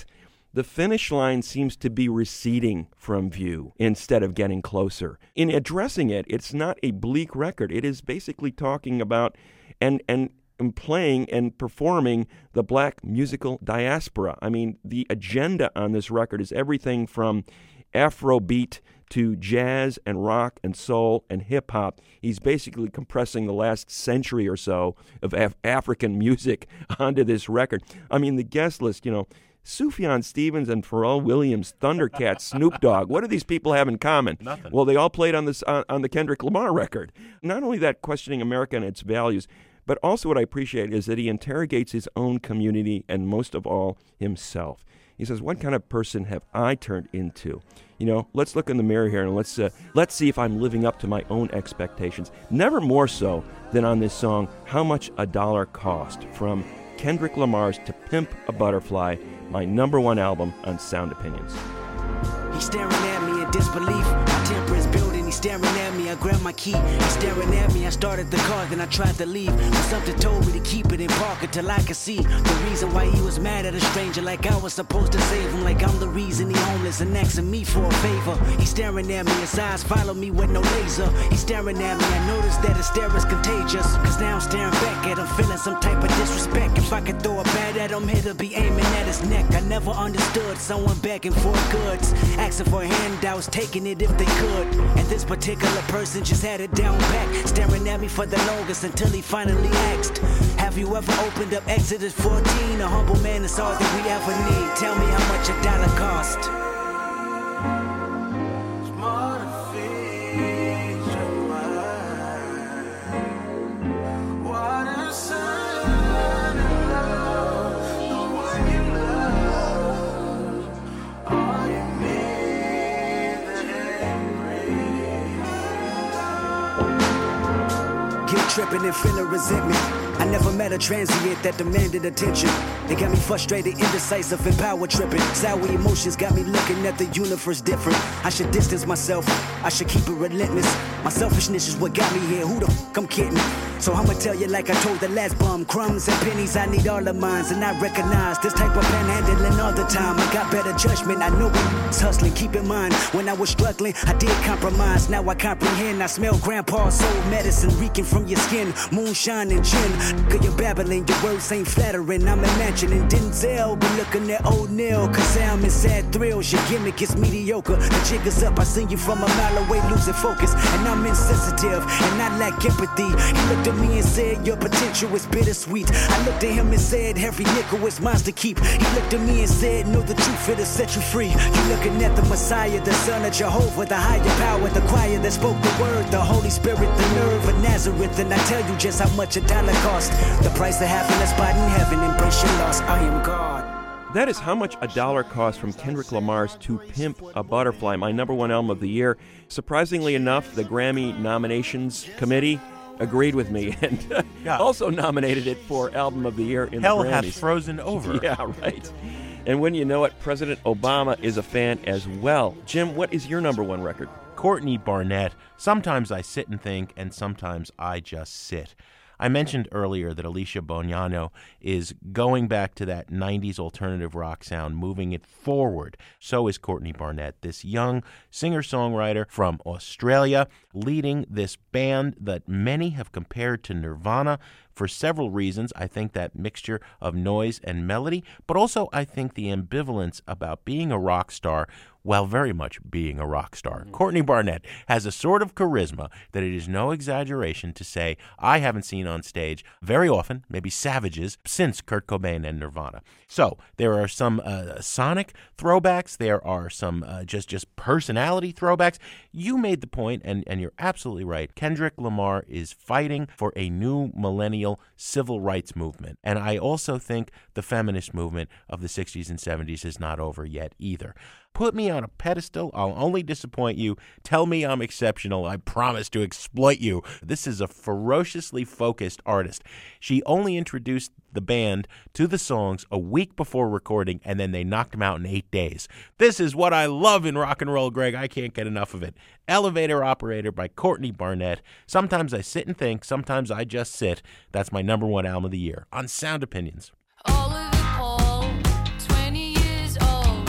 the finish line seems to be receding from view instead of getting closer. In addressing it, it's not a bleak record. It is basically talking about and and and playing and performing the black musical diaspora. I mean, the agenda on this record is everything from Afrobeat to jazz and rock and soul and hip-hop. He's basically compressing the last century or so of Af- African music onto this record. I mean, the guest list, you know, Sufjan Stevens and Pharrell Williams, Thundercat, Snoop Dogg. What do these people have in common? Nothing. Well, they all played on this on, on the Kendrick Lamar record. Not only that, questioning America and its values, but also what I appreciate is that he interrogates his own community and most of all himself. He says, what kind of person have I turned into? You know, let's look in the mirror here and let's uh, let's see if I'm living up to my own expectations. Never more so than on this song, How Much a Dollar Cost, from Kendrick Lamar's To Pimp a Butterfly, my number one album on Sound Opinions. He's staring at me in disbelief. My temper is building. He's staring at me. I grabbed my key. He's staring at me. I started the car, then I tried to leave. But something told me to keep it in park until I could see the reason why he was mad at a stranger, like I was supposed to save him, like I'm the reason he homeless and asking me for a favor. He's staring at me. His eyes follow me with no laser. He's staring at me. I noticed that his stare is contagious. Cause now I'm staring back at him, feeling some type of disrespect. If I could throw a bat at him, he'll be aiming at his neck. I never understood someone begging for goods, asking for handouts, taking it if they could. And this particular person just had it down pat, staring at me for the longest until he finally asked, have you ever opened up Exodus fourteen? A humble man is all that we ever need. Tell me how much a dollar cost. Tripping and feeling resentment. I never met a transient that demanded attention. They got me frustrated, indecisive, and power tripping. Sour emotions got me looking at the universe different. I should distance myself. I should keep it relentless. My selfishness is what got me here. Who the f*** I'm kidding? So I'ma tell you like I told the last bum. Crumbs and pennies, I need all of mine. And I recognize this type of panhandling all the time. I got better judgment, I know it's hustling. Keep in mind, when I was struggling, I did compromise. Now I comprehend. I smell grandpa's soul medicine reeking from your skin. Moonshine and gin. Cause you're babbling, your words ain't flattering. I'm imagining Denzel, but looking at O'Neal. Cause I'm in sad thrills, your gimmick is mediocre. The jig is up, I seen you from a mile away losing focus. And I'm insensitive, and I lack empathy. He looked at me and said, your potential is bittersweet. I looked at him and said, every nickel is mine to keep. He looked at me and said, know the truth, it'll set you free. You looking at the Messiah, the Son of Jehovah, the higher power, the choir that spoke the word, the Holy Spirit, the nerve of Nazareth. And I tell you just how much a dollar cost. The price of having a spot in heaven, embrace your loss, I am God. That is How Much a Dollar Cost from Kendrick Lamar's To Pimp a Butterfly, my number one album of the year. Surprisingly enough, the Grammy nominations committee agreed with me and uh, yeah. also nominated it for Album of the Year in Hell the Grammys. has frozen over. Yeah, right. And when you know it, President Obama is a fan as well. Jim, what is your number one record? Courtney Barnett. Sometimes I sit and think, and sometimes I just sit. I mentioned earlier that Alicia Bognanno is going back to that nineties alternative rock sound, moving it forward. So is Courtney Barnett, this young singer-songwriter from Australia, leading this band that many have compared to Nirvana for several reasons. I think that mixture of noise and melody, but also I think the ambivalence about being a rock star while very much being a rock star. Mm-hmm. Courtney Barnett has a sort of charisma that it is no exaggeration to say I haven't seen on stage very often, maybe Savages, since Kurt Cobain and Nirvana. So there are some uh, sonic throwbacks. There are some uh, just, just personality throwbacks. You made the point, and, and you're absolutely right. Kendrick Lamar is fighting for a new millennial civil rights movement. And I also think the feminist movement of the sixties and seventies is not over yet either. Put me on a pedestal, I'll only disappoint you. Tell me I'm exceptional, I promise to exploit you. This is a ferociously focused artist. She only introduced the band to the songs a week before recording, and then they knocked them out in eight days. This is what I love in rock and roll, Greg. I can't get enough of it. Elevator Operator by Courtney Barnett. Sometimes I sit and think, sometimes I just sit. That's my number one album of the year on Sound Opinions. All of it all, twenty years old.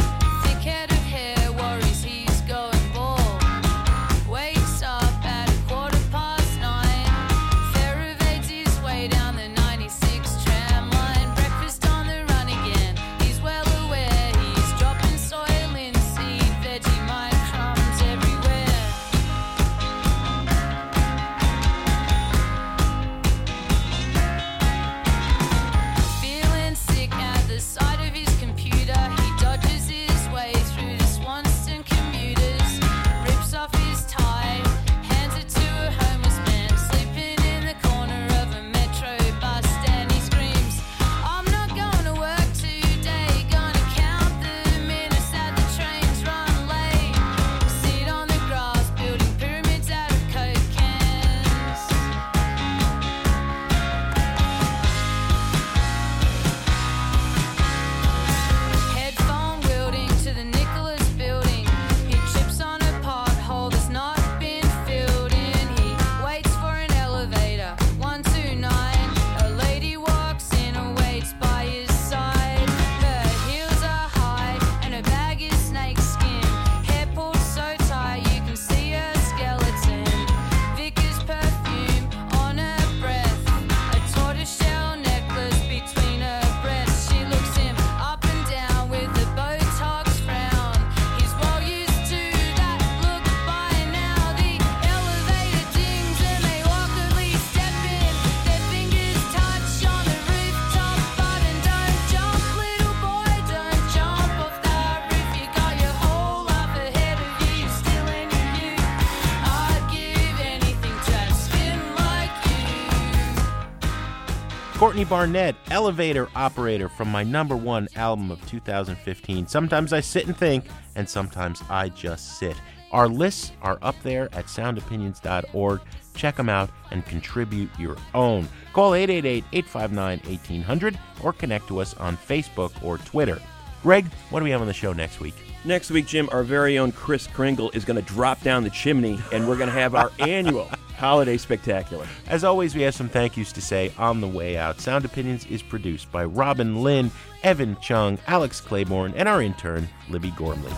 Courtney Barnett, Elevator Operator from my number one album of two thousand fifteen. Sometimes I sit and think, and sometimes I just sit. Our lists are up there at sound opinions dot org. Check them out and contribute your own. Call eight eight eight, eight five nine, one eight zero zero or connect to us on Facebook or Twitter. Greg, what do we have on the show next week? Next week, Jim, our very own Chris Kringle is going to drop down the chimney, and we're going to have our annual Holiday Spectacular. As always, we have some thank yous to say on the way out. Sound Opinions is produced by Robin Lynn, Evan Chung, Alex Claiborne, and our intern, Libby Gormley.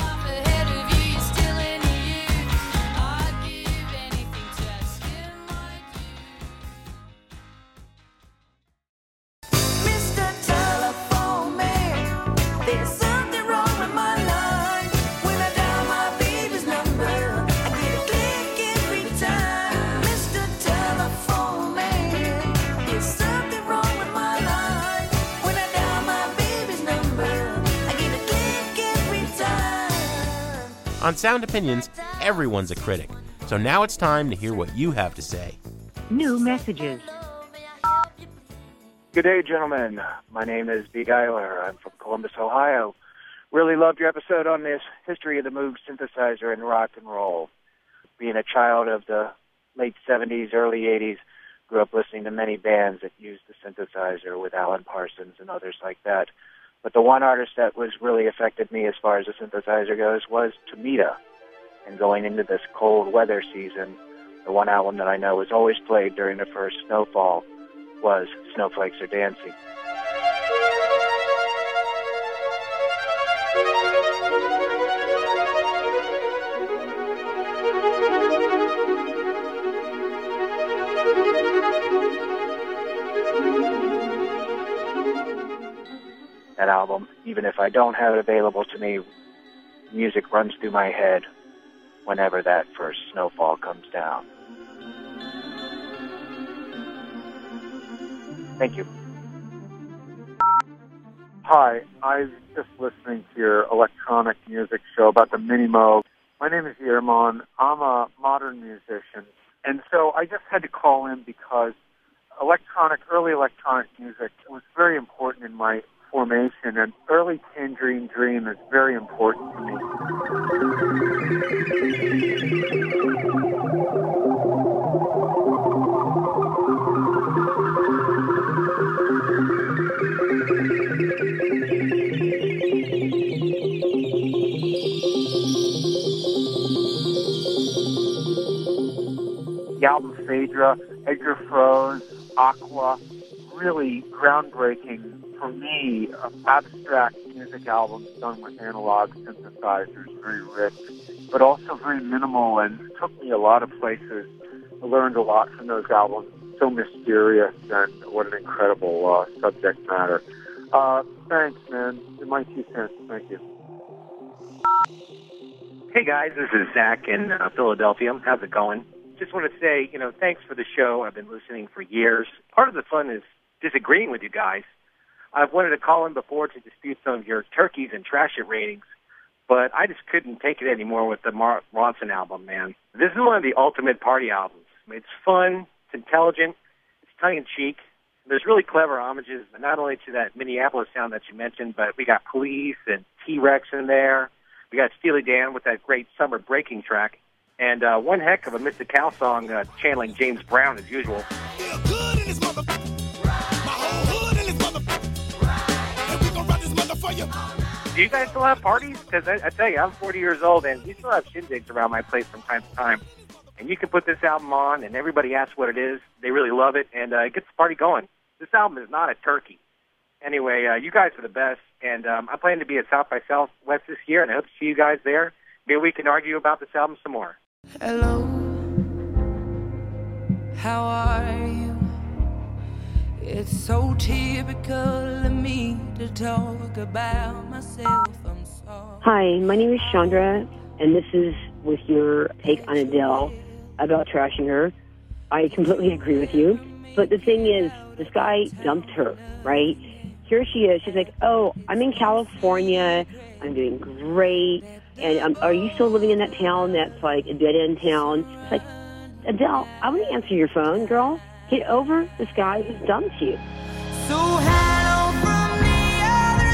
On Sound Opinions, everyone's a critic. So now it's time to hear what you have to say. New messages. Good day, gentlemen. My name is B. Geiler. I'm from Columbus, Ohio. Really loved your episode on this history of the Moog synthesizer in rock and roll. Being a child of the late seventies, early eighties, grew up listening to many bands that used the synthesizer with Alan Parsons and others like that. But the one artist that was really affected me as far as the synthesizer goes was Tomita. And going into this cold weather season, the one album that I know was always played during the first snowfall was Snowflakes Are Dancing. That album, even if I don't have it available to me, music runs through my head whenever that first snowfall comes down. Thank you. Hi, I was just listening to your electronic music show about the Mini Moog. My name is Yermon. I'm a modern musician, and so I just had to call in because electronic, early electronic music was very important in my formation, and early Tangerine Dream is very important to me. The album Phaedra, Edgar Froese, Aqua, really groundbreaking for me, abstract music albums done with analog synthesizers, very rich, but also very minimal, and took me a lot of places. I learned a lot from those albums. So mysterious, and what an incredible uh, subject matter. Uh, thanks, man. In my two cents. Thank you. Hey, guys. This is Zach in uh, Philadelphia. How's it going? Just want to say, you know, thanks for the show. I've been listening for years. Part of the fun is disagreeing with you guys. I've wanted to call in before to dispute some of your turkeys and trash it ratings, but I just couldn't take it anymore with the Mar- Ronson album, man. This is one of the ultimate party albums. It's fun, it's intelligent, it's tongue-in-cheek. There's really clever homages, not only to that Minneapolis sound that you mentioned, but we got Police and T-Rex in there. We got Steely Dan with that great Summer Breaking track. And uh, one heck of a Mister Cal song uh, channeling James Brown as usual. Do you guys still have parties? Because I, I tell you, I'm forty years old, and we still have shindigs around my place from time to time. And you can put this album on, and everybody asks what it is. They really love it, and uh, it gets the party going. This album is not a turkey. Anyway, uh, you guys are the best, and um, I plan to be at South by Southwest this year, and I hope to see you guys there. Maybe we can argue about this album some more. Hello, how are you? It's so typical of me to talk about myself. I'm sorry. Hi, my name is Chandra, and this is with your take on Adele about trashing her. I completely agree with you. But the thing is, this guy dumped her, right? Here she is. She's like, oh, I'm in California. I'm doing great. And um, are you still living in that town that's like a dead-end town? It's like, Adele, I want to answer your phone, girl. Get over this guy who's dumped you. So hello from the other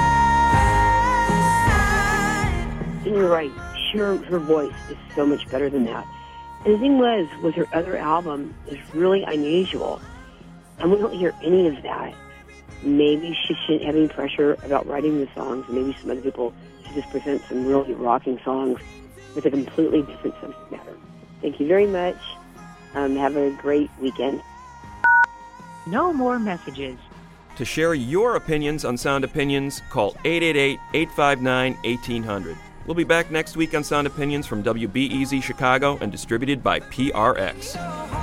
side. And you're right. Sure, her voice is so much better than that. And the thing was, with her other album, is really unusual. And we don't hear any of that. Maybe she shouldn't have any pressure about writing the songs. Maybe some other people should just present some really rocking songs with a completely different subject matter. Thank you very much. Um, have a great weekend. No more messages. To share your opinions on Sound Opinions, call eight eight eight, eight five nine, one eight hundred. We'll be back next week on Sound Opinions from W B E Z Chicago and distributed by P R X.